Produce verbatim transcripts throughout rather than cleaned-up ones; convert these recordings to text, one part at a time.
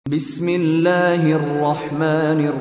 பிஸ்மில்லாஹிர் ரஹ்மானிர்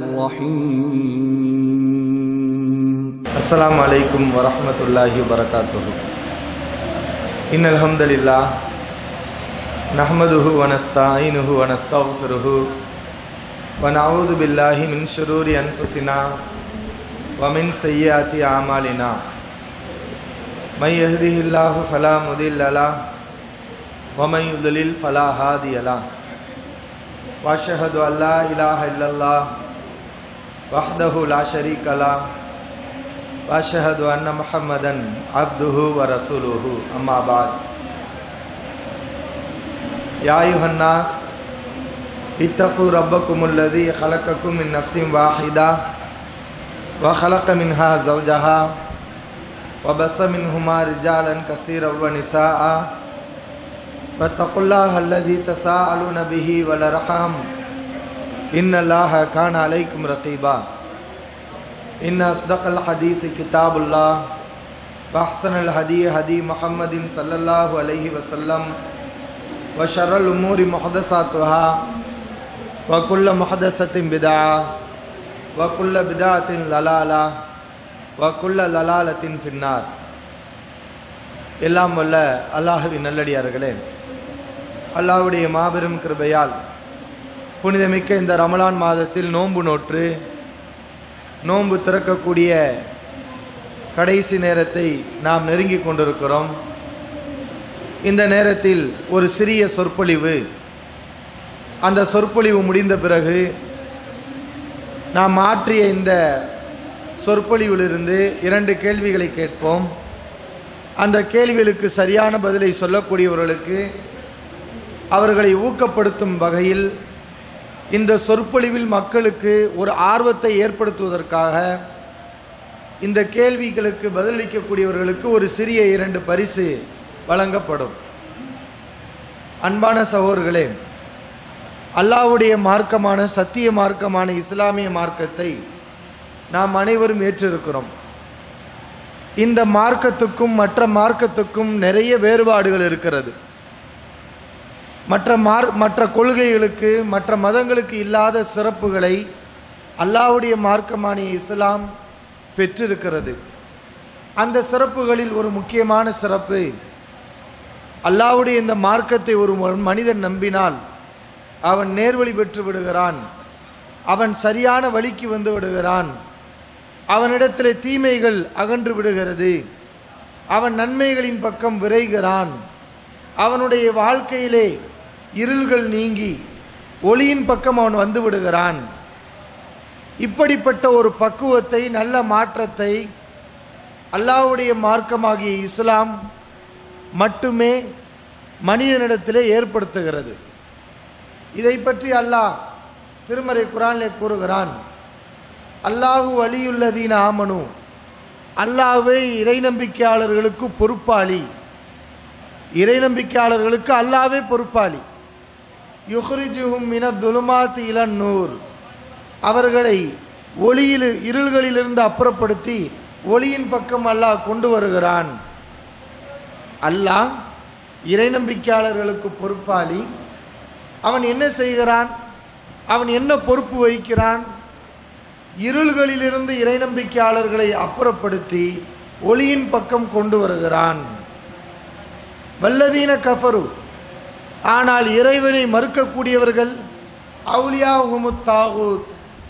ரஹீம். அஸ்ஸலாமு அலைக்கும் வரஹ்மத்துல்லாஹி வபரகாத்துஹு. இன்னல் ஹம்தலில்லாஹ் நஹ்மதுஹு வ நஸ்தஈனுஹு வ நஸ்தக்ஃபிருஹு வ நஊது பில்லாஹி மின் ஷுரூரி அன்ஃபுஸினா வ மின் ஸய்யிஆத்தி அமாலினா. மை யஹ்திஹில்லாஹு ஃபலா முதில்ல லஹு வ மை யுضلل ஃபலா ஹாதிய லஹு. واشهد ان لا اله الا الله وحده لا شريك له واشهد ان محمدا عبده ورسوله. اما بعد. يا ايها الناس اتقوا ربكم الذي خلقكم من نفس واحده وخلق منها زوجها وبث منهما رجالا كثيرا ونساء فاتقوا الله الذي تساءلون به والارحام ان الله كان عليكم رقيبا. ان اصدق الحديث كتاب الله واحسن الهدي هدي محمد صلى الله عليه وسلم وشر الامور محدثاتها وكل محدثة بدعة وكل بدعة ضلالة وكل ضلالة في النار. எல்லாம் வல்ல அல்லாஹ்வின் நல்லடியார்களே, அல்லாஹ்வுடைய மாபெரும் கிருபையால் புனிதமிக்க இந்த ரமலான் மாதத்தில் நோன்பு நோற்று நோன்பு திறக்கக்கூடிய கடைசி நேரத்தை நாம் நெருங்கி கொண்டிருக்கிறோம். இந்த நேரத்தில் ஒரு சிறிய சொற்பொழிவு, அந்த சொற்பொழிவு முடிந்த பிறகு நாம் ஆற்றிய இந்த சொற்பொழிவிலிருந்து இரண்டு கேள்விகளை கேட்போம். அந்த கேள்விகளுக்கு சரியான பதிலை சொல்லக்கூடியவர்களுக்கு அவர்களை ஊக்கப்படுத்தும் வகையில் இந்த சொற்பொழிவில் மக்களுக்கு ஒரு ஆர்வத்தை ஏற்படுத்துவதற்காக இந்த கேள்விகளுக்கு பதிலளிக்கக்கூடியவர்களுக்கு ஒரு சிறிய இரண்டு பரிசு வழங்கப்படும். அன்பான சகோதரர்களே, அல்லாஹ்வுடைய மார்க்கமான சத்திய மார்க்கமான இஸ்லாமிய மார்க்கத்தை நாம் அனைவரும் ஏற்றிருக்கிறோம். இந்த மார்க்கத்துக்கும் மற்ற மார்க்கத்துக்கும் நிறைய வேறுபாடுகள் இருக்கிறது. மற்ற மார் மற்ற கொள்கைகளுக்கு மற்ற மதங்களுக்கு இல்லாத சிறப்புகளை அல்லாஹ்வுடைய மார்க்கமான இஸ்லாம் பெற்றிருக்கிறது. அந்த சிறப்புகளில் ஒரு முக்கியமான சிறப்பு, அல்லாஹ்வுடைய இந்த மார்க்கத்தை ஒரு மனிதன் நம்பினால் அவன் நேர்வழி பெற்று விடுகிறான், அவன் சரியான வழிக்கு வந்து விடுகிறான், அவனிடத்திலே தீமைகள் அகன்று விடுகிறது, அவன் நன்மைகளின் பக்கம் விரைகிறான், அவனுடைய வாழ்க்கையிலே இருள்கள் நீங்கி ஒளியின் பக்கம் அவன் வந்து விடுகிறான். இப்படிப்பட்ட ஒரு பக்குவத்தை, நல்ல மாற்றத்தை அல்லாஹ்வுடைய மார்க்கமாகிய இஸ்லாம் மட்டுமே மனிதனிடத்திலே ஏற்படுத்துகிறது. இதை பற்றி அல்லாஹ் திருமறை குர்ஆனிலே கூறுகிறான், அல்லாஹு வலியுல்லதீன ஆமனு, அல்லாஹ்வே இறை நம்பிக்கையாளர்களுக்கு பொறுப்பாளி. இறை நம்பிக்கையாளர்களுக்கு அல்லாஹ்வே பொறுப்பாளி. யுஹ்ரிஜுஹும் மினதுலுமாத்தி இலன் நூர், அவர்களை ஒளியில் இருள்களிலிருந்து அப்புறப்படுத்தி ஒளியின் பக்கம் அல்லாஹ் கொண்டு வருகிறான். அல்லாஹ் இறை நம்பிக்கையாளர்களுக்கு பொறுப்பாளி. அவன் என்ன செய்கிறான்? அவன் என்ன பொறுப்பு வகிக்கிறான்? இருள்களிலிருந்து இறை நம்பிக்கையாளர்களை அப்புறப்படுத்தி ஒளியின் பக்கம் கொண்டு வருகிறான். வல்லதீன கஃபரு, ஆனால் இறைவனை மறுக்கக்கூடியவர்கள், அவுலியாஹுமுத் தாகூத்,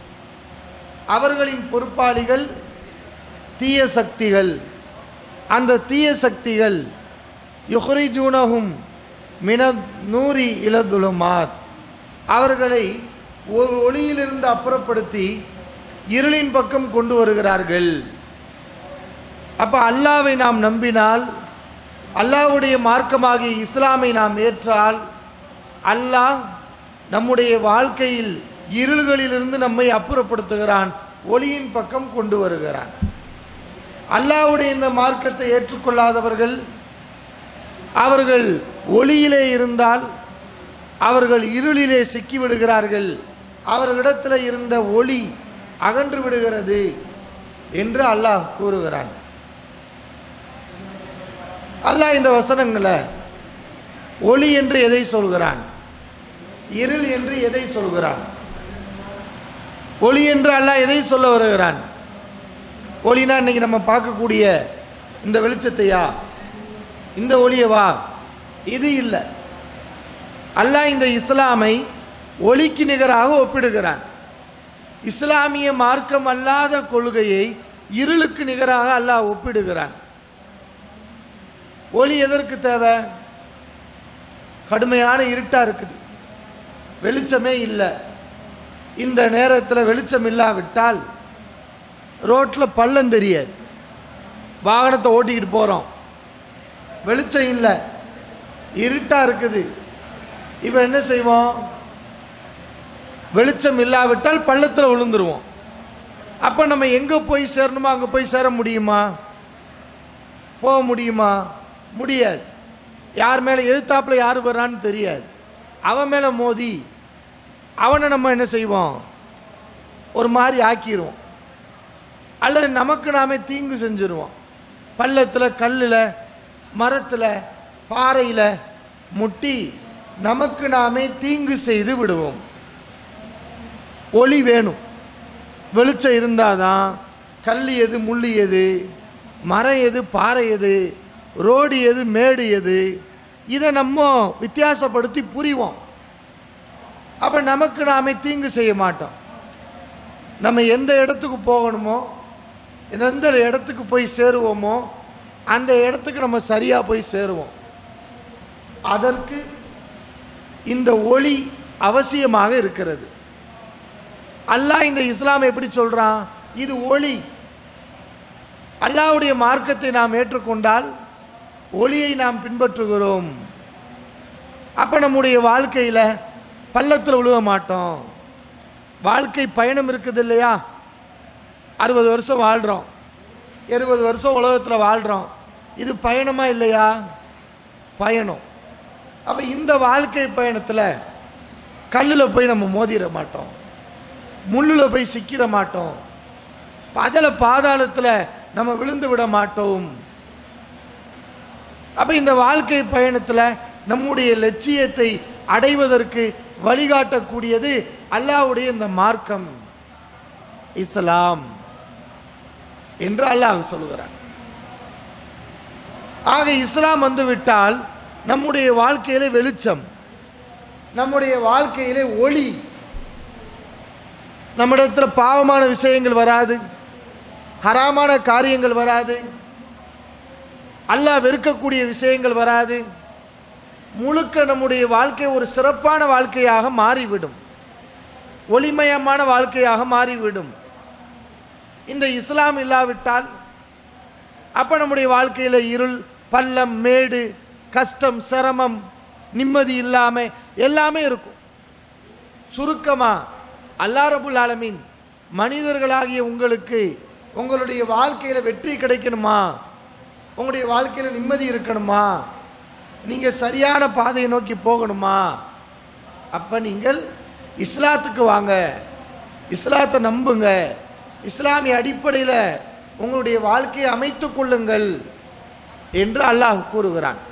அவர்களின் பொறுப்பாளிகள் தீய சக்திகள். அந்த தீய சக்திகள் யுஹ்ரிஜூனஹும் மினத் நூரி இலதுலுமாத், அவர்களை ஒரு ஒளியிலிருந்து அப்புறப்படுத்தி இருளின் பக்கம் கொண்டு வருகிறார்கள். அப்ப அல்லாஹ்வை நாம் நம்பினால், அல்லாஹ்வுடைய மார்க்கமாகிய இஸ்லாமை நாம் ஏற்றால், அல்லாஹ் நம்முடைய வாழ்க்கையில் இருள்களிலிருந்து நம்மை அப்புறப்படுத்துகிறான், ஒளியின் பக்கம் கொண்டு வருகிறான். அல்லாஹ்வுடைய இந்த மார்க்கத்தை ஏற்றுக்கொள்ளாதவர்கள், அவர்கள் ஒளியிலே இருந்தால் அவர்கள் இருளிலே சிக்கிவிடுகிறார்கள், அவர்களிடத்தில் இருந்த ஒளி அகன்று விடுகிறது என்று அல்லாஹ் கூறுகிறான். அல்லாஹ் இந்த வசனங்களை ஒளி என்று எதை சொல்கிறான்? இருள் என்று எதை சொல்கிறான்? ஒளி என்று அல்லாஹ் எதை சொல்ல வருகிறான்? ஒளினா இன்னைக்கு நம்ம பார்க்கக்கூடிய இந்த வெளிச்சத்தையா, இந்த ஒளியவா? இது இல்லை. அல்லாஹ் இந்த இஸ்லாமை ஒளிக்கு நிகராக ஒப்பிடுகிறான். இஸ்லாமிய மார்க்கம் அல்லாத கொள்கையை இருளுக்கு நிகராக அல்லாஹ் ஒப்பிடுகிறான். ஒளி எதற்கு தேவை? கடுமையான இருட்டா இருக்குது, வெளிச்சமே இல்லை. இந்த நேரத்தில் வெளிச்சம் இல்லாவிட்டால் ரோட்டில் பள்ளம் தெரியாது. வாகனத்தை ஓட்டிக்கிட்டு போகிறோம், வெளிச்சம் இல்லை, இருட்டா இருக்குது. இப்போ என்ன செய்வோம்? வெளிச்சம் இல்லாவிட்டால் பள்ளத்தில் விழுந்துருவோம். அப்போ நம்ம எங்கே போய் சேரணுமோ அங்கே போய் சேர முடியுமா? போக முடியுமா? முடியாது. யார் மேலே எதிர்த்தாப்புல யார் வர்றான்னு தெரியாது. அவன் மேலே மோதி அவனை நம்ம என்ன செய்வோம்? ஒரு மாதிரி ஆக்கிடுவோம். அல்லது நமக்கு நாமே தீங்கு செஞ்சிருவோம். பள்ளத்தில், கல்லில், மரத்தில், பாறையில் முட்டி நமக்கு நாமே தீங்கு செய்து விடுவோம். ஒளி வேணும், வெளிச்சம் இருந்தாதான் கல் எது, முள்ளு எது, மரம் எது, பாறை எது, ரோடு எது, மேடு எது, இதை நம்ம வித்தியாசப்படுத்தி புரிவோம். அப்போ நமக்கு நாமே தீங்கு செய்ய மாட்டோம். நம்ம எந்த இடத்துக்கு போகணுமோ, எந்த இடத்துக்கு போய் சேருவோமோ அந்த இடத்துக்கு நம்ம சரியாக போய் சேருவோம். அதற்கு இந்த ஒளி அவசியமாக இருக்கிறது. அல்லாஹ் இந்த இஸ்லாம் எப்படி சொல்றான்? இது ஒளி. அல்லாஹ்வுடைய மார்க்கத்தை நாம் ஏற்றுக்கொண்டால் ஒளியை நாம் பின்பற்றுகிறோம். அப்போ நம்முடைய வாழ்க்கையில் பள்ளத்தில் விழுக மாட்டோம். வாழ்க்கை பயணம் இருக்குது இல்லையா? அறுபது வருஷம் வாழ்கிறோம், எழுபது வருஷம் உலகத்தில் வாழ்கிறோம். இது பயணமா இல்லையா? பயணம். அப்போ இந்த வாழ்க்கை பயணத்தில் கல்லில் போய் நம்ம மோதிட மாட்டோம், முள்ளில் போய் சிக்கிற மாட்டோம், அதில் பாதாளத்தில் நம்ம விழுந்து விட மாட்டோம். அப்போ இந்த வாழ்க்கை பயணத்தில் நம்முடைய லட்சியத்தை அடைவதற்கு வழிகாட்டக்கூடியது அல்லாஹ்வுடைய இந்த மார்க்கம் இஸ்லாம் என்று அல்லாஹ் சொல்கிறான். ஆக இஸ்லாம் வந்துவிட்டால் நம்முடைய வாழ்க்கையிலே வெளிச்சம், நம்முடைய வாழ்க்கையிலே ஒளி. நம்மிடத்தில் பாவமான விஷயங்கள் வராது, ஹராமான காரியங்கள் வராது, அல்லாஹ் வெறுக்கக்கூடிய விஷயங்கள் வராது. முழுக்க நம்முடைய வாழ்க்கை ஒரு சிறப்பான வாழ்க்கையாக மாறிவிடும், ஒளிமயமான வாழ்க்கையாக மாறிவிடும். இந்த இஸ்லாம் இல்லாவிட்டால் அப்ப நம்முடைய வாழ்க்கையில் இருள், பள்ளம், மேடு, கஷ்டம், சிரமம், நிம்மதி இல்லாம எல்லாமே இருக்கும். சுருக்கமா அல்லாஹ் ரப்புல் ஆலமீன் மனிதர்களாகிய உங்களுக்கு உங்களுடைய வாழ்க்கையில வெற்றி கிடைக்கணுமா, உங்களுடைய வாழ்க்கையில நிம்மதி இருக்கணுமா, நீங்க சரியான பாதையை நோக்கி போகணுமா, அப்ப நீங்கள் இஸ்லாத்துக்கு வாங்க, இஸ்லாத்தை நம்புங்க, இஸ்லாமிய அடிப்படையில் உங்களுடைய வாழ்க்கையை அமைத்துக் கொள்ளுங்கள் என்று அல்லாஹ் கூறுகிறான்.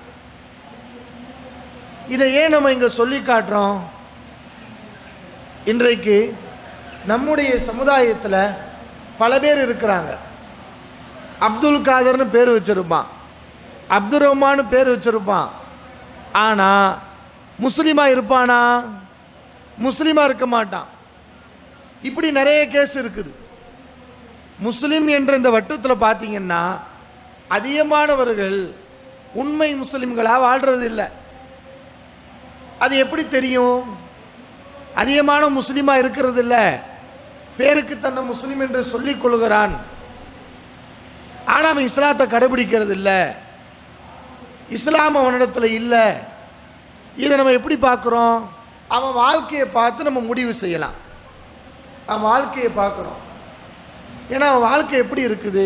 இதை ஏன் நம்ம இங்க சொல்லி காட்டுறோம்? இன்றைக்கு நம்முடைய சமுதாயத்தில் பல பேர் இருக்கிறாங்க. அப்துல் காதர்னு பேர் வச்சிருப்பான், அப்துல் ரஹ்மான் பேர் வச்சிருப்பான். ஆனா முஸ்லிமா இருப்பானா? முஸ்லிமா இருக்க மாட்டான். இப்படி நிறைய கேஸ் இருக்குது. முஸ்லிம் என்ற இந்த வட்டத்தில் பார்த்தீங்கன்னா அதிகமானவர்கள் உண்மை முஸ்லிம்களா வாழ்றது இல்லை. அது எப்படி தெரியும்? அதிகமான முஸ்லிமா இருக்கிறது இல்லை, பேருக்கு தன்னை முஸ்லிம் என்று சொல்லிக் கொள்கிறான், ஆனா அவன் இஸ்லாத்தை கடைபிடிக்கிறது இல்லை, இஸ்லாம் அவனிடத்தில் இல்லை. இதை நம்ம எப்படி பார்க்கிறோம்? அவன் வாழ்க்கையை பார்த்து நம்ம முடிவு செய்யலாம். அவன் வாழ்க்கையை பார்க்கிறோம், ஏன்னா அவன் வாழ்க்கை எப்படி இருக்குது?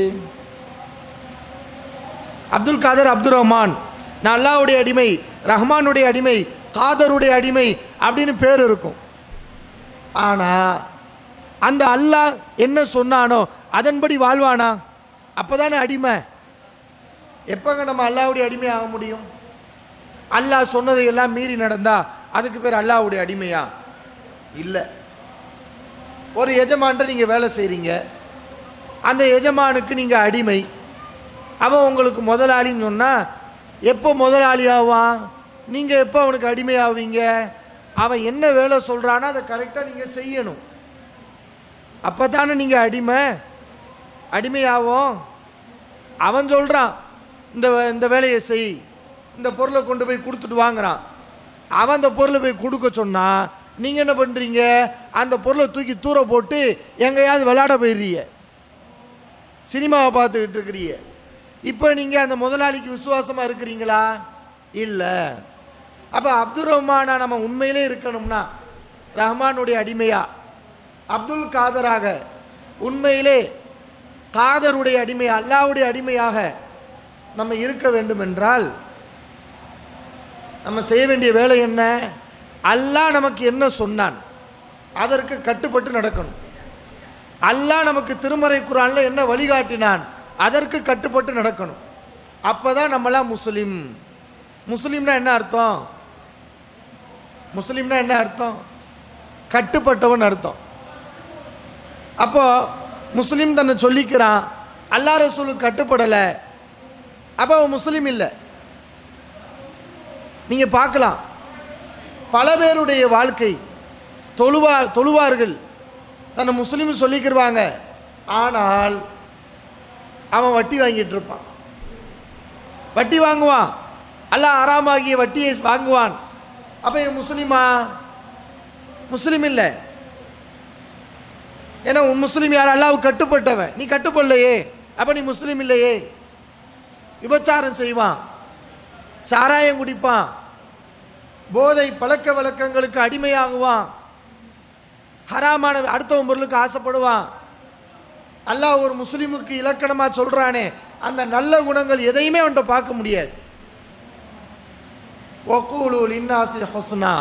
அப்துல் காதர், அப்துல் ரஹ்மான், நான் அல்லாஹ்வுடைய அடிமை, ரஹ்மானுடைய அடிமை, காதருடைய அடிமை அப்படின்னு பேர் இருக்கும். ஆனா அந்த அல்லாஹ் என்ன சொன்னானோ அதன்படி வாழ்வானா? அப்பதானே அடிமை. எப்பங்க நம்ம அல்லாஹ்வுடைய அடிமை ஆக முடியும்? அல்லாஹ் சொன்னதை எல்லாம் மீறி நடந்தா அதுக்கு பேர் அல்லாஹ்வுடைய அடிமையா? இல்லை. ஒரு எஜமான்ட்ட நீங்க வேலை செய்றீங்க, அந்த எஜமானுக்கு நீங்க அடிமை. அவன் உங்களுக்கு முதலாளின்னு சொன்னா எப்போ முதலாளி ஆவான்? நீங்க எப்போ அவனுக்கு அடிமை ஆவீங்க? அவன் என்ன வேலை சொல்றானோ அதை கரெக்டா நீங்க செய்யணும். அப்பதானே நீங்க அடிமை அடிமையாகும். அவன் சொல்றான் இந்த இந்த வேலையை செய், இந்த பொருளை கொண்டு போய் கொடுத்துட்டு வாங்குறான். அவன் அந்த பொருளை போய் கொடுக்க சொன்னா நீங்க என்ன பண்றீங்க? அந்த பொருளை தூக்கி தூர போட்டு எங்கேயாவது விளையாட போயிடுறீங்க, சினிமாவை பார்த்துக்கிட்டு இருக்கிறீங்க. இப்போ நீங்க அந்த முதலாளிக்கு விசுவாசமா இருக்கிறீங்களா? இல்ல. அப்ப அப்துல் ரஹ்மானா நம்ம உண்மையிலே இருக்கணும்னா ரஹ்மானுடைய அடிமையா, அப்துல் காதராக உண்மையிலே காதருடைய அடிமையா, அல்லாஹ்வுடைய அடிமையாக நம்ம இருக்க வேண்டும் என்றால் நம்ம செய்ய வேண்டிய வேலை என்ன? அல்லாஹ் நமக்கு என்ன சொன்னான் அதற்கு கட்டுப்பட்டு நடக்கணும். அல்லாஹ் நமக்கு திருமறை குர்ஆன்ல என்ன வழிகாட்டினான் அதற்கு கட்டுப்பட்டு நடக்கணும். அப்பதான் நம்மளாம் முஸ்லிம். முஸ்லிம்னா என்ன அர்த்தம்? முஸ்லிம்னா என்ன அர்த்தம்? கட்டுப்பட்டவன் அர்த்தம். அப்போ முஸ்லிம் தன்னை சொல்லிக்கிறான், அல்லாஹ் ரசூலுக்கு கட்டுப்படல, அப்ப அவன் முஸ்லிம் இல்லை. நீங்க பார்க்கலாம், பல பேருடைய வாழ்க்கை தொழுவா தொழுவார்கள் தன்னை முஸ்லிம் சொல்லிக்கிடுவாங்க, ஆனால் அவன் வட்டி வாங்கிட்டு இருப்பான். வட்டி வாங்குவான், அல்லாஹ் ஹராமாகிய வட்டியை வாங்குவான். அப்ப இவன் முஸ்லிமா? முஸ்லிம் இல்லை. ஏன்னா உன் முஸ்லிம் யார்? அல்லாஹ்வுக்கு கட்டுப்பட்டவன். நீ கட்டுப்படலையே, அப்ப நீ முஸ்லிம் இல்லையே. விபச்சாரம் செய்வான், சாராயம் குடிப்பான், போதை பழக்க வழக்கங்களுக்கு அடிமையாகுவான், ஹராமான அடுத்தவன் பொருளுக்கு ஆசைப்படுவான். அல்லாஹ் ஒரு முஸ்லிமுக்கு இலக்கணமா சொல்றானே, அந்த நல்ல குணங்கள் எதையுமே அவன்கிட்ட பார்க்க முடியாது. வக்கூலு லின்னாஸி ஹுஸ்னா,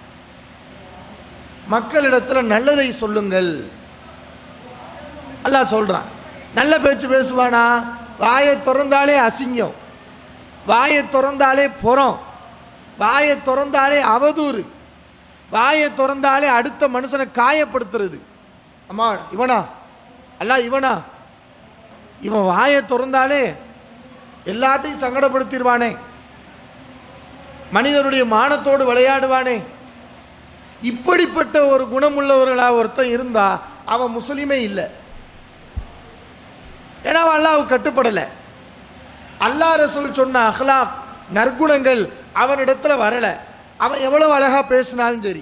மக்களிடத்துல நல்லதை சொல்லுங்கள் அல்லாஹ் சொல்றான். நல்ல பேச்சு பேசுவானா? வாயை திறந்தாலே அசிங்கம், வாயை திறந்தாலே புறம், வாயை திறந்தாலே அவதூறு, வாயை திறந்தாலே அடுத்த மனுஷனை காயப்படுத்துறது. அம்மா இவனா அல்லாஹ் இவனா, இவன் வாயை திறந்தாலே எல்லாத்தையும் சங்கடப்படுத்திடுவானே, மனிதனுடைய மானத்தோடு விளையாடுவானே. இப்படிப்பட்ட ஒரு குணமுள்ளவர்களா ஒருத்தன் இருந்தா அவன் முஸ்லிமே இல்லை. ஏன்னா அவன் அல்லாஹ்வுக்கு கட்டுப்படலை. அல்லாஹ் ரசூல் சொன்ன அஹ்லாக் நற்குணங்கள் அவனிடத்துல வரல. அவன் எவ்வளவு அழகா பேசினாலும் சரி,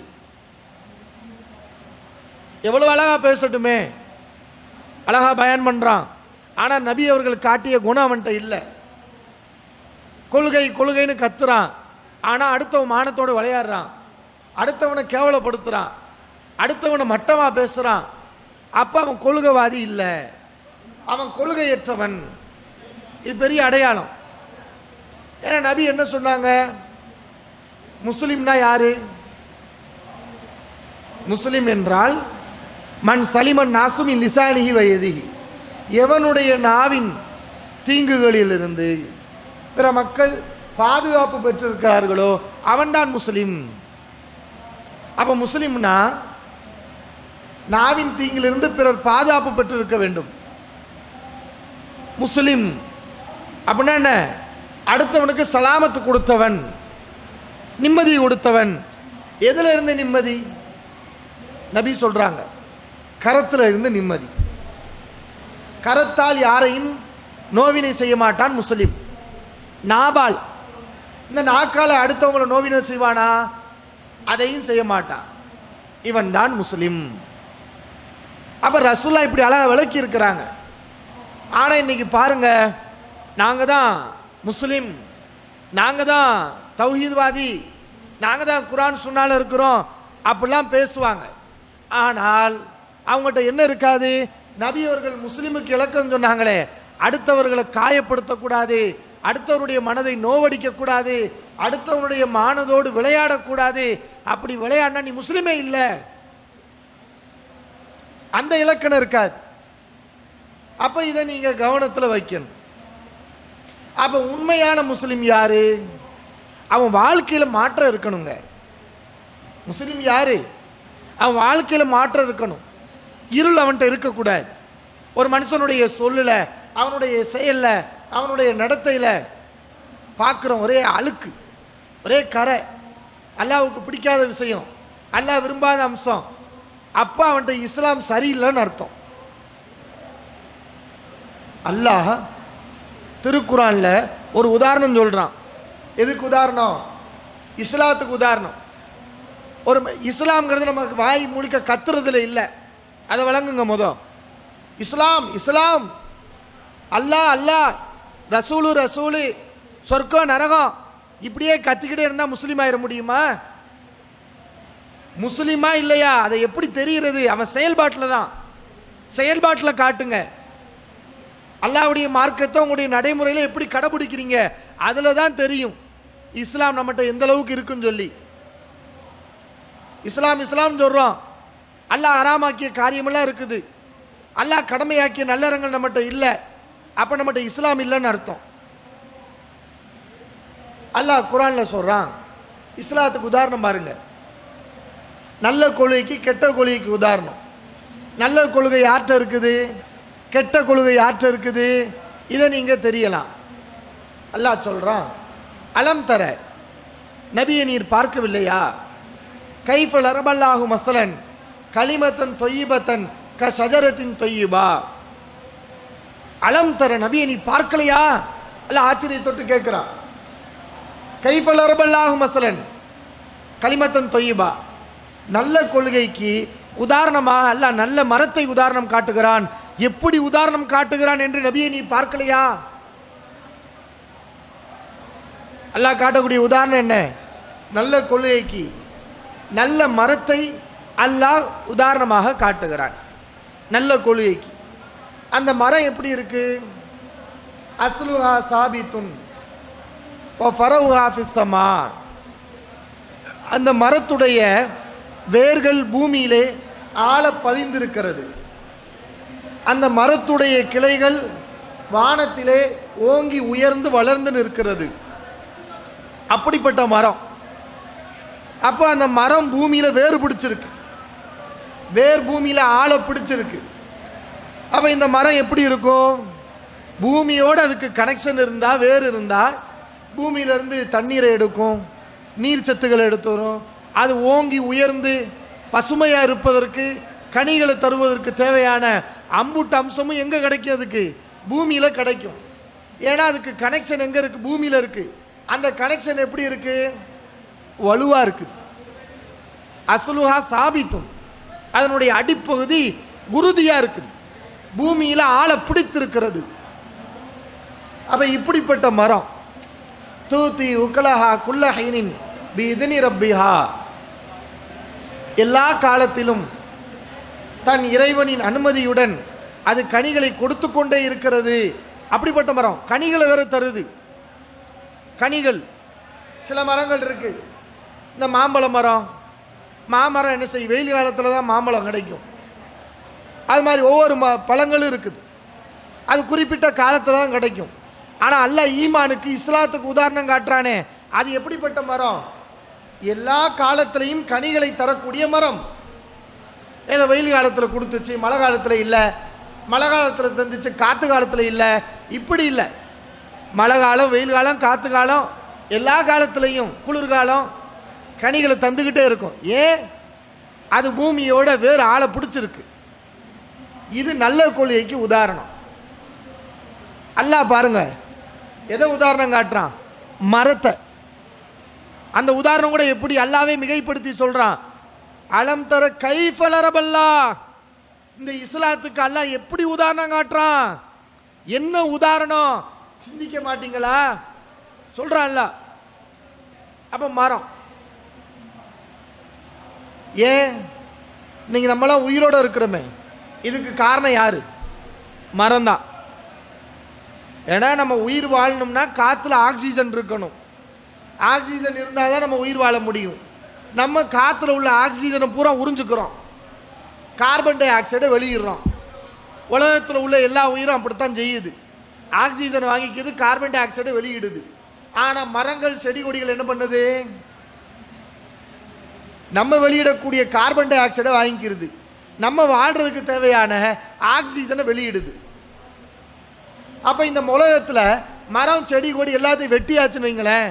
எவ்வளவு அழகா பேசட்டுமே, அழகா பயன் பண்றான், ஆனா நபி அவர்கள் காட்டிய குணம் அவன்கிட்ட இல்லை. கொள்கை கொள்கைன்னு கத்துறான், ஆனா அடுத்தவன் மானத்தோடு விளையாடுறான், அடுத்தவனை கேவலப்படுத்துறான், அடுத்தவனை மட்டமா பேசுறான். அப்ப அவன் கொள்கைவாதி இல்லை, அவன் கொள்கையற்றவன். இது பெரிய அடையாளம். ஏன்னா நபி என்ன சொன்னாங்க? முஸ்லிம்னா யாரு? முஸ்லிம் என்றால் மன் சலிமன் நாசுமின் லிசானிஹி வயதிஹி, எவனுடைய நாவின் தீங்குகளிலிருந்து பிற மக்கள் பாதுகாப்பு பெற்றிருக்கிறார்களோ அவன்தான் முஸ்லிம். அப்ப முஸ்லிம்னா நாவின் தீங்கிலிருந்து பிறர் பாதுகாப்பு பெற்றிருக்க வேண்டும். முஸ்லிம் அப்படின்னா என்ன? அடுத்தவனுக்கு சலாமத்து கொடுத்தவன், நிம்மதி கொடுத்தவன். எதுல இருந்து நிம்மதி? நபி சொல்றாங்க, கரத்துல இருந்து நிம்மதி. கரத்தால் யாரையும் நோவினை செய்ய மாட்டான் முஸ்லிம். நாவால், இந்த நாக்கால அடுத்தவங்களை நோவினை செய்வானா? அதையும் செய்ய மாட்டான். இவன் தான் முஸ்லிம். அப்ப ரசூலுல்லாஹ் இப்படி அழகா விளக்கி இருக்கிறாங்க. ஆனா இன்னைக்கு பாருங்க, நாங்க தான் முஸ்லிம், நாங்க தான் தௌஹீத்வாதி, நாங்க தான் குர்ஆன் சுன்னால இருக்கிறோம் அப்படிலாம் பேசுவாங்க. ஆனால் அவங்ககிட்ட என்ன இருக்காது? நபி அவர்கள் முஸ்லிமுக்கு இலக்கம் சொன்னாங்களே, அடுத்தவர்களை காயப்படுத்தக்கூடாது, அடுத்தவருடைய மனதை நோவடிக்க கூடாது, அடுத்தவருடைய மானதோடு விளையாடக்கூடாது. அப்படி விளையாடினா நீ முஸ்லிமே இல்லை, அந்த இலக்கணம் இருக்காது. அப்ப இதை நீங்க கவனத்தில் வைக்கணும். அப்ப உண்மையான முஸ்லிம் யாரு? அவன் வாழ்க்கையில் மாற்றம் இருக்கணுங்க. முஸ்லீம் யாரு? அவன் வாழ்க்கையில் மாற்றம் இருக்கணும். இருள் அவன்கிட்ட இருக்கக்கூடாது. ஒரு மனுஷனுடைய சொல்லுல, அவனுடைய செயல்ல, அவனுடைய நடத்தையில பார்க்குறோம் ஒரே அழுக்கு, ஒரே கரை, அல்லாஹ்வுக்கு பிடிக்காத விஷயம், அல்லாஹ் விரும்பாத அம்சம், அப்போ அவன்கிட்ட இஸ்லாம் சரியில்லைன்னு அர்த்தம். அல்லாஹ் திருக்குரான்ல ஒரு உதாரணம் சொல்றான். எதுக்கு உதாரணம்? இஸ்லாத்துக்கு உதாரணம். ஒரு இஸ்லாம்ங்கிறது நமக்கு வாய் முழுக்க கத்துறதுல இல்லை, அதை வழங்குங்க. மொதல் இஸ்லாம் இஸ்லாம், அல்லாஹ் அல்லாஹ், ரசூலு ரசூலு, சொர்க்கம் நரகம், இப்படியே கத்திக்கிட்டே இருந்தா முஸ்லீம் ஆயிட முடியுமா? முஸ்லீமா இல்லையா அதை எப்படி தெரிகிறது? அவன் செயல்பாட்டில் தான். செயல்பாட்டில் காட்டுங்க. அல்லாஹ்வுடைய மார்க்கத்தை உங்களுடைய நடைமுறையில் எப்படி கடைபிடிக்கிறீங்க, அதில் தான் தெரியும் இஸ்லாம் நம்மகிட்ட எந்த அளவுக்கு இருக்குன்னு சொல்லி. இஸ்லாம் இஸ்லாம் சொல்றோம், அல்லாஹ் ஹராமாக்கிய காரியமெல்லாம் இருக்குது, அல்லாஹ் கடமையாக்கிய நல்லறங்கள் நம்மகிட்ட இல்லை, அப்ப நம்மகிட்ட இஸ்லாம் இல்லைன்னு அர்த்தம். அல்லாஹ் குர்ஆன்ல சொல்றான். இஸ்லாத்துக்கு உதாரணம் பாருங்க. நல்ல கொள்கைக்கு கெட்ட கொள்கைக்கு உதாரணம். நல்ல கொள்கை யார்கிட்ட இருக்குது, கெட்ட கொள்கை யார்கிட்ட இருக்குது, இதை நீங்க தெரியலாம். அல்லாஹ் சொல்றான், அலம் தர, நபியை நீர் பார்க்கவில்லையா, கைஃப லரபல்லாஹு மஸலன் கலிமத்தன் தொய்யிபத்தன் க ஷஜரத்தின் தொய்யிபா. அலம் தர, நபியை நீ பார்க்கலையா? அல்லாஹ் ஆச்சரியத்தொட்டு கேட்கிறான். கைஃப லரபல்லாஹு மஸலன் கலிமத்தன் தொய்யிபா, நல்ல கொள்கைக்கு உதாரணமாக அல்லாஹ் நல்ல மரத்தை உதாரணம் காட்டுகிறான். எப்படி உதாரணம் காட்டுகிறான் என்று நபியை நீ பார்க்கலையா? அல்லாஹ் காட்டக்கூடிய உதாரணம் என்ன? நல்ல கொள்கைக்கு நல்ல மரத்தை அல்லாஹ் உதாரணமாக காட்டுகிறான். நல்ல கொள்கைக்கு அந்த மரம் எப்படி இருக்கு? அஸ்லுஹா சாபித்துன் வ ஃபரவுஹா ஃபிஸ் ஸமா. அந்த மரத்துடைய வேர்கள் பூமியிலே ஆழ பதிந்திருக்கிறது. அந்த மரத்துடைய கிளைகள் வானத்திலே ஓங்கி உயர்ந்து வளர்ந்து நிற்கிறது. அப்படிப்பட்ட மரம். அப்போ அந்த மரம் பூமியில வேறு பிடிச்சிருக்கு, வேர் பூமியில ஆழ பிடிச்சிருக்கு. அப்ப இந்த மரம் எப்படி இருக்கும்? பூமியோடு அதுக்கு கனெக்ஷன் இருந்தா, வேறு இருந்தா பூமியிலிருந்து தண்ணீரை எடுக்கும், நீர் சத்துக்களை எடுத்து வரும். அது ஓங்கி உயர்ந்து பசுமையா இருப்பதற்கு, கனிகளை தருவதற்கு தேவையான அம்புட்டு அம்சமும் எங்க கிடைக்கும்? அதுக்கு பூமியில கிடைக்கும். ஏன்னா அதுக்கு கனெக்ஷன் எங்க இருக்கு? பூமியில இருக்கு. அந்த கனெக்ஷன் எப்படி இருக்கு? வலுவா இருக்குது. அஸ்லுஹா சாபித்தும், அதனுடைய அடிப்பகுதி உறுதியா இருக்குது, பூமியில ஆழ பிடித்திருக்கிறது. அப்ப இப்படிப்பட்ட மரம் தூத்தி உக்கலஹா குல்லஹைனின் பிஇذن ரப்பிஹா, எல்லா காலத்திலும் தன் இறைவனின் அனுமதியுடன் அது கனிகளை கொடுத்து கொண்டே இருக்கிறது. அப்படிப்பட்ட மரம் கனிகளை வேற தருது. கனிகள் சில மரங்கள் இருக்கு. இந்த மாம்பழ மரம், மாமரம் என்ன செய்யும்? வெயில் காலத்தில் தான் மாம்பழம் கிடைக்கும். அது மாதிரி ஒவ்வொரு ம பழங்களும் இருக்குது, அது குறிப்பிட்ட காலத்தில் தான் கிடைக்கும். ஆனால் அல்லாஹ் ஈமானுக்கு இஸ்லாத்துக்கு உதாரணம் காட்டுறானே, அது எப்படிப்பட்ட மரம்? எல்லா காலத்திலையும் கனிகளை தரக்கூடிய மரம். ஏதோ வெயில் காலத்தில் கொடுத்துச்சு, மழை காலத்தில் இல்லை, மழை காலத்தில் தந்துச்சு, காற்று காலத்தில் இல்லை, இப்படி இல்லை. மழை காலம், வெயில் காலம், காற்று காலம், எல்லா காலத்திலையும் குளிர்காலம் கனிகளை தந்துக்கிட்டே இருக்கும். ஏன்? அது பூமியோட வேறு ஆளை பிடிச்சிருக்கு. இது நல்ல கொள்கைக்கு உதாரணம். அல்லாஹ் பாருங்க எதை உதாரணம் காட்டுறான்? மரத்தை. அந்த உதாரணம் கூட எப்படி அல்லாவே மிகைப்படுத்தி சொல்றான். அலம் தர கைஃப லரபல்லா, இந்த இஸ்லாத்துக்கு அல்லாஹ் எப்படி உதாரணம் காட்டுறான்? என்ன உதாரணம் சிந்திக்க மாட்டீங்களா? சொல்றான் அல்லாஹ். அப்ப மரம் ஏன் நீங்க நம்மளாம் உயிரோட இருக்கிறோமே, இதுக்கு காரணம் யாரு? மரம் தான். ஏன்னா நம்ம உயிர் வாழணும்னா காத்துல ஆக்சிஜன் இருக்கணும். ஆக்சிஜன் இருந்தால் தான் நம்ம உயிர் வாழ முடியும். நம்ம காத்துல உள்ள ஆக்சிஜனை பூரா உறிஞ்சுக்கிறோம், கார்பன் டை ஆக்சைடை வெளியிடுறோம். உலகத்தில் உள்ள எல்லா உயிரும் அப்படித்தான் செய்யுது. ஆக்சிஜன் வாங்கிக்கிறது, கார்பன் டை ஆக்சைடை வெளியிடுது. ஆனா மரங்கள் செடி கொடிகள் என்ன பண்ணுது? நம்ம வெளியிடக்கூடிய கார்பன் டை ஆக்சைடை வாங்கிக்கிறது, நம்ம வாழ்றதுக்கு தேவையான ஆக்சிஜனை வெளியிடுது. அப்ப இந்த உலகத்துல மரம் செடி கொடி எல்லாத்தையும் வெட்டியாச்சுன்னு வைங்களேன்,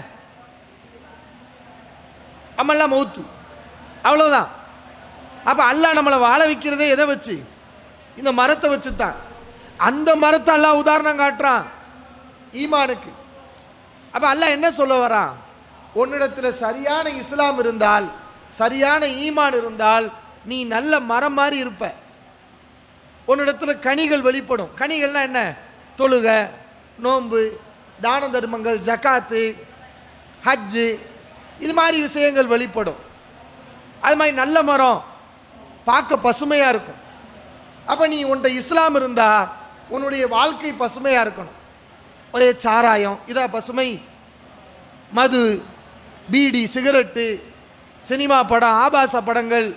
நம்மெல்லாம் மௌத்து, அவ்வளவுதான். அப்ப அல்லாஹ் நம்மளை வாழ வைக்கிறதே எதை வச்சு? இந்த மரத்தை வச்சு தான். அந்த மரத்தை அல்லாஹ் உதாரணம் காட்டுறான் ஈமானுக்கு. அப்ப அல்லாஹ் என்ன சொல்ல வரான்? உன்னிடத்துல சரியான இஸ்லாம் இருந்தால், சரியான ஈமான் இருந்தால் நீ நல்ல மரம் மாதிரி இருப்ப. உன்னிடத்துல கனிகள் வெளிப்படும். கனிகள்னா என்ன? தொழுக, நோன்பு, தான தர்மங்கள், ஜகாத்து, ஹஜ்ஜு, இது மாதிரி விஷயங்கள் வெளிப்படும். அது மாதிரி நல்ல மரம் பார்க்க பசுமையா இருக்கும். அப்ப நீ உன்ட இஸ்லாம் இருந்தா உன்னுடைய வாழ்க்கை பசுமையா இருக்கணும். ஒரே சாராயம் இதா பசுமை? மது, பீடி, சிகரெட்டு, சினிமா படம், ஆபாச படங்கள்,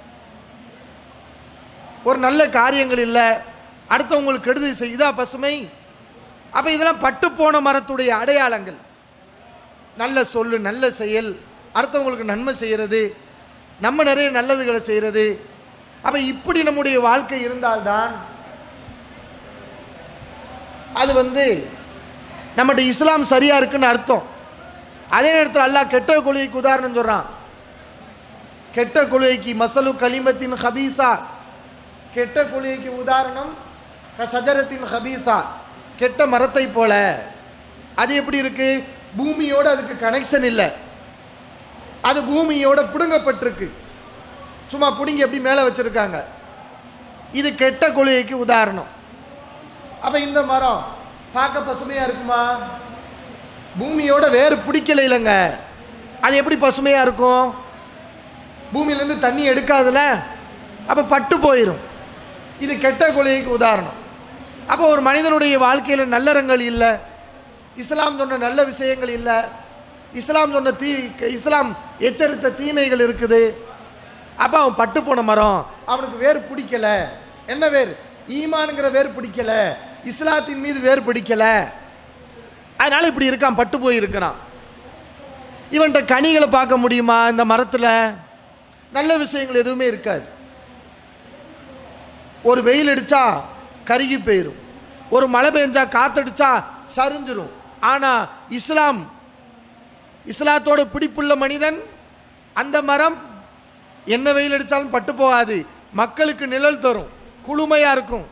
ஒரு நல்ல காரியங்கள் இல்லை, அடுத்தவங்களுக்கு கெடுதல் செய், இதா பசுமை? அப்ப இதெல்லாம் பட்டு போன மரத்துடைய அடையாளங்கள். நல்ல சொல்லு, நல்ல செயல், அடுத்தவங்களுக்கு நன்மை செய்யறது, நம்ம நிறைய நல்லதுகளை செய்யறது. அப்ப இப்படி நம்முடைய வாழ்க்கை இருந்தால்தான் அது வந்து நம்முடைய இஸ்லாம் சரியா இருக்குன்னு அர்த்தம். அதே நேரத்தில் அல்லாஹ் கெட்ட கொள்கைக்கு உதாரணம் சொல்றான். கெட்ட கொள்கைக்கு மசலு கலிமத்தின் ஹபீசா, கெட்ட கொள்கைக்கு உதாரணம் சஜரத்தின் ஹபீசா, கெட்ட மரத்தை போல. அது எப்படி இருக்கு? பூமியோட அதுக்கு கனெக்ஷன் இல்லை, அது பூமியோட புடுங்கப்பட்டிருக்கு, சும்மா புடுங்கி எப்படி மேலே வச்சிருக்காங்க. இது கெட்ட கொள்கைக்கு உதாரணம். அப்ப இந்த மரம் பார்க்க பசுமையா இருக்குமா? பூமியோட வேறு பிடிக்கல இல்லைங்க, அது எப்படி பசுமையா இருக்கும்? பூமியிலேருந்து தண்ணி எடுக்காதுல, அப்ப பட்டு போயிடும். இது கெட்ட கொள்கைக்கு உதாரணம். அப்போ ஒரு மனிதனுடைய வாழ்க்கையில் நல்லறங்கள் இல்லை, இஸ்லாம் சொன்ன நல்ல விஷயங்கள் இல்லை, இஸ்லாம் சொன்ன தீ இஸ்லாம் எச்சரித்த தீமைகள் இருக்குது. அப்ப அவன் பட்டு போன மரம், அவனுக்கு வேறு பிடிக்கல. என்ன வேறு? ஈமான்ங்கிற வேறு பிடிக்கல, இஸ்லாத்தின் மீது வேறு பிடிக்கல. அதனால இப்படி இருக்கான், பட்டு போய் இருக்கிறான். இவன்கிட்ட கனிகளை பார்க்க முடியுமா? இந்த மரத்துல நல்ல விஷயங்கள் எதுவுமே இருக்காது. ஒரு வெயில் அடிச்சா கருகி போயிடும், ஒரு மழை பெஞ்சா காத்தடிச்சா சரிஞ்சிரும். ஆனா இஸ்லாம், இஸ்லாத்தோட பிடிப்புள்ள மனிதன், அந்த மரம் என்ன வெயில் அடிச்சாலும் பட்டு போகாது, மக்களுக்கு நிழல் தரும், குளுமையா இருக்கும்.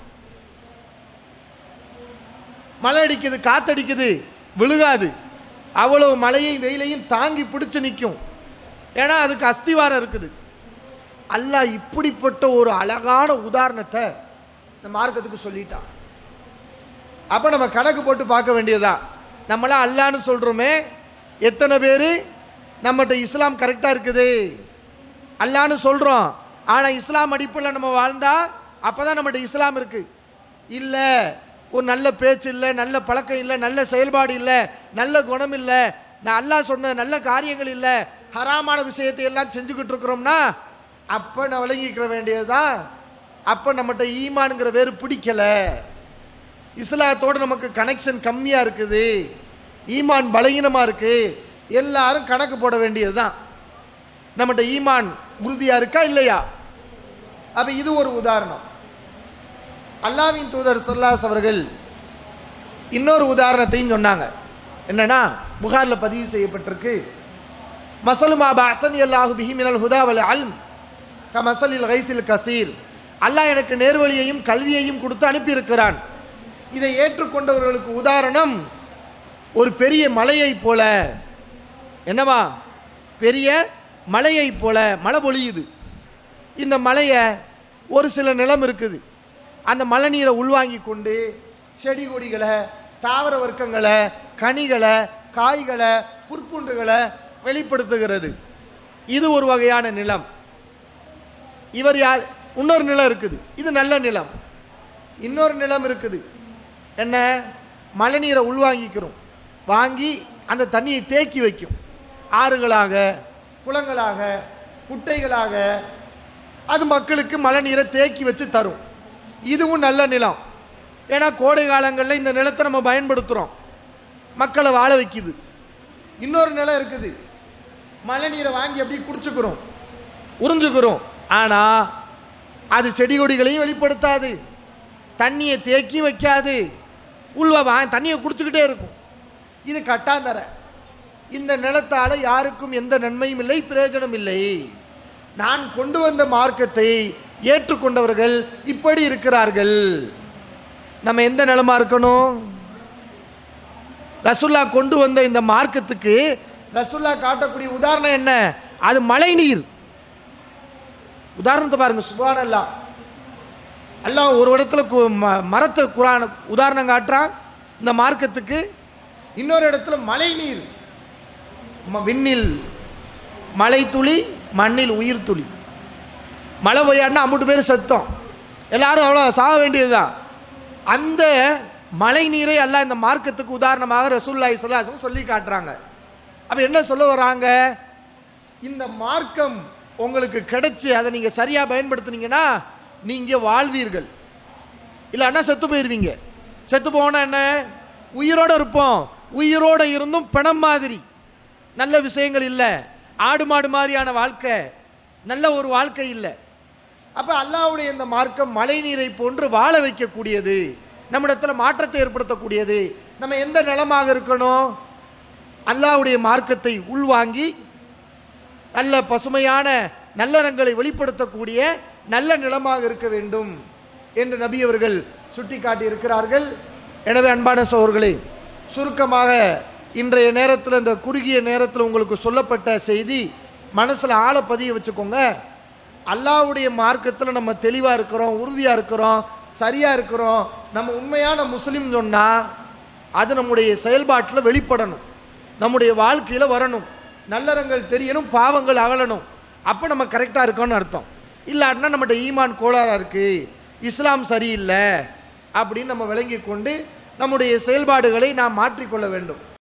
மழை அடிக்குது, காத்தடிக்குது, விழுகாது, அவ்வளவு மழையையும் வெயிலையும் தாங்கி பிடிச்சு நிற்கும். ஏன்னா அதுக்கு அஸ்திவாரம் இருக்குது. அல்லாஹ் இப்படிப்பட்ட ஒரு அழகான உதாரணத்தை இந்த மார்க்கத்துக்கு சொல்லிட்டான். அப்ப நம்ம கணக்கு போட்டு பார்க்க வேண்டியதா, நம்மளாம் அல்லான்னு சொல்றோமே, எத்தனை பேரு நம்மகிட்ட இஸ்லாம் கரெக்டா இருக்குது? அல்லான்னு சொல்றோம், ஆனா இஸ்லாம் அடிப்படையில் நம்ம வாழ்ந்தா அப்பதான் நம்மகிட்ட இஸ்லாம் இருக்கு. இல்ல, ஒரு நல்ல பேச்சு இல்லை, நல்ல பழக்கம் இல்லை, நல்ல செயல்பாடு இல்லை, நல்ல குணம் இல்லை, நான் அல்லாஹ் சொன்ன நல்ல காரியங்கள் இல்லை, ஹராமான விஷயத்தை எல்லாம் செஞ்சுக்கிட்டு இருக்கிறோம்னா அப்ப நான் விளங்கிக்கிற வேண்டியதுதான், அப்ப நம்மகிட்ட ஈமான்ங்கிற வேறு பிடிக்கல, இஸ்லாத்தோட நமக்கு கனெக்ஷன் கம்மியா இருக்குது, ஈமான் பலகீனமா இருக்கு. எல்லாரும் கணக்கு போட வேண்டியதுதான், நம்மகிட்ட ஈமான் உறுதியா இருக்கா இல்லையா? அப்ப இது ஒரு உதாரணம். அல்லாஹ்வின் தூதர் ஸல்லல்லாஹு அவர்கள் இன்னொரு உதாரணத்தையும் சொன்னாங்க. என்னன்னா, புகார்ல பதிவு செய்யப்பட்டிருக்கு, மஸலுமா பஅஸனி அல்லாஹு பிஹி மினல் ஹுதா வல் இல்ம் கமஸலில் கைஸில் கஸீர். அல்லாஹ் எனக்கு நேர்வழியையும் கல்வியையும் கொடுத்து அனுப்பி இருக்கிறான். இதை ஏற்றுக்கொண்டவர்களுக்கு உதாரணம் ஒரு பெரிய மலையை போல. என்னவா? பெரிய மலையை போல. மழை பொழியுது, இந்த மலையை ஒரு சில நிலம் இருக்குது, அந்த மழை நீரை உள்வாங்கி கொண்டு செடி கொடிகளை, தாவர வர்க்கங்களை, கனிகளை, காய்களை, புற்புண்டுகளை வெளிப்படுத்துகிறது. இது ஒரு வகையான நிலம். இவர் யார்? இன்னொரு நிலம் இருக்குது, இது நல்ல நிலம். இன்னொரு நிலம் இருக்குது, என்ன? மழை நீரை உள்வாங்கிக்கிறோம், வாங்கி அந்த தண்ணியை தேக்கி வைக்கும், ஆறுகளாக, குளங்களாக, குட்டைகளாக, அது மக்களுக்கு மழை நீரை தேக்கி வச்சு தரும். இதுவும் நல்ல நிலம். ஏன்னா கோடை காலங்களில் இந்த நிலத்தை நம்ம பயன்படுத்துகிறோம், மக்களை வாழ வைக்குது. இன்னொரு நிலம் இருக்குது, மழை நீரை வாங்கி அப்படி குடிச்சுக்கிறோம், உறிஞ்சுக்கிறோம். ஆனா அது செடி கொடிகளையும் வெளிப்படுத்தாது, தண்ணியை தேக்கி வைக்காது, உள்வா தண்ணியை குடிச்சுக்கிட்டே இருக்கும். இது கட்டாந்தர. இந்த நிலத்தால யாருக்கும் எந்த நன்மையும் இல்லை, பிரயோஜனம் இல்லை. நான் கொண்டு வந்த மார்க்கத்தை ஏற்றுக்கொண்டவர்கள் இப்படி இருக்கிறார்கள். நம்ம எந்த நிலமா இருக்கணும்? ரசூல்லா கொண்டு வந்த இந்த மார்க்கத்துக்கு ரசூல்லா காட்டக்கூடிய உதாரணம் என்ன? அது மழை நீர். உதாரணத்தை பாருங்க, சுப்ஹானல்லாஹ். அல்லாஹ் ஒரு இடத்துல மரத்தை குர்ஆன் உதாரணம் காட்டுறான் இந்த மார்க்கத்துக்கு, இன்னொரு இடத்துல மழை நீர். விண்ணில் மழை துளி, மண்ணில் உயிர் துளி. மழை பெய்யாடுனா அம்புட்டு பேர் சத்தம், எல்லாரும் அவ்வளோ சாக வேண்டியதுதான். அந்த மழை நீரை அல்லாஹ் இந்த மார்க்கத்துக்கு உதாரணமாக ரசூலுல்லாஹி ஸல்லல்லாஹு அலைஹி வஸல்லம் சொல்லி காட்டுறாங்க. அப்ப என்ன சொல்ல வராங்க? இந்த மார்க்கம் உங்களுக்கு கிடைச்சி அதை நீங்க சரியா பயன்படுத்துனீங்கன்னா நீங்க வாழ்வீர்கள், இல்லைன்னா செத்து போயிருவீங்க. செத்து போனா என்ன? உயிரோட இருப்போம். உயிரோட இருந்தும் பிணம் மாதிரி நல்ல விஷயங்கள் இல்லை, ஆடு மாடு மாதிரியான வாழ்க்கை, நல்ல ஒரு வாழ்க்கை இல்லை. அப்ப அல்லாஹ்வுடைய இந்த மார்க்கம் மழை நீரை போன்று வாழ வைக்கக்கூடியது, நம்மிடத்துல மாற்றத்தை ஏற்படுத்தக்கூடியது. நம்ம எந்த நிலமாக இருக்கணும்? அல்லாஹ்வுடைய மார்க்கத்தை உள்வாங்கி நல்ல பசுமையான நல்லறங்களை வெளிப்படுத்தக்கூடிய நல்ல நிலமாக இருக்க வேண்டும் என்று நபி அவர்கள் சுட்டி காட்டி இருக்கிறார்கள். எனவே அன்பான சகோதரர்களே, சுருக்கமாக இன்றைய நேரத்தில், இந்த குறுகிய நேரத்தில் உங்களுக்கு சொல்லப்பட்ட செய்தி மனசில் ஆழ பதிய வச்சுக்கோங்க. அல்லாஹ்வுடைய மார்க்கத்தில் நம்ம தெளிவாக இருக்கிறோம், உறுதியாக இருக்கிறோம், சரியாக இருக்கிறோம், நம்ம உண்மையான முஸ்லீம் சொன்னால் அது நம்முடைய செயல்பாட்டில் வெளிப்படணும், நம்முடைய வாழ்க்கையில் வரணும், நல்லறங்கள் தெரியணும், பாவங்கள் அகலணும். அப்போ நம்ம கரெக்டாக இருக்கோம்னு அர்த்தம். இல்லாட்டினா நம்மகிட்ட ஈமான் கோளாறாக இருக்குது, இஸ்லாம் சரியில்லை அப்படின்னு நம்ம விளங்கி கொண்டு நம்முடைய செயல்பாடுகளை நாம் மாற்றிக்கொள்ள வேண்டும்.